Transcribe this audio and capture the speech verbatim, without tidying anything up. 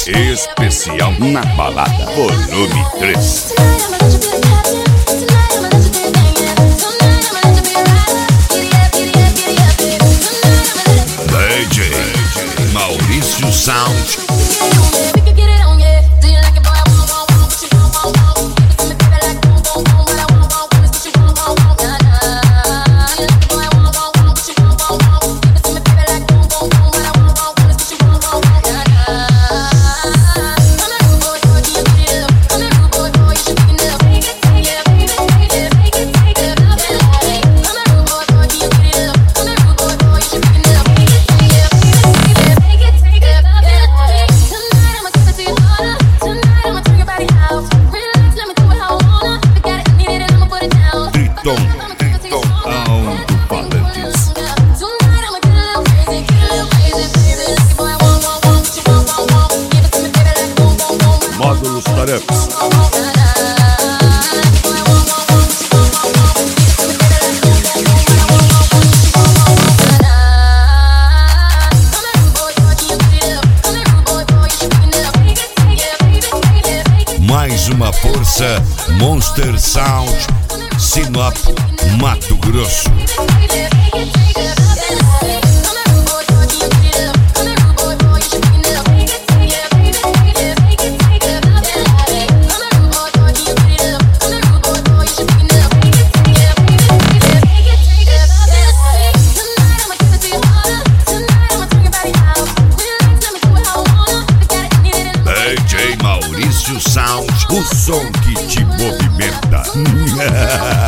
Especial na balada, volume três. D J Maurício Sound. Triton, Triton, alto-falantes. Módulos Tareps. Mais uma força, Monster Sound, Sinop, Mato Grosso. D J Maurício Sound, o som que te movimenta.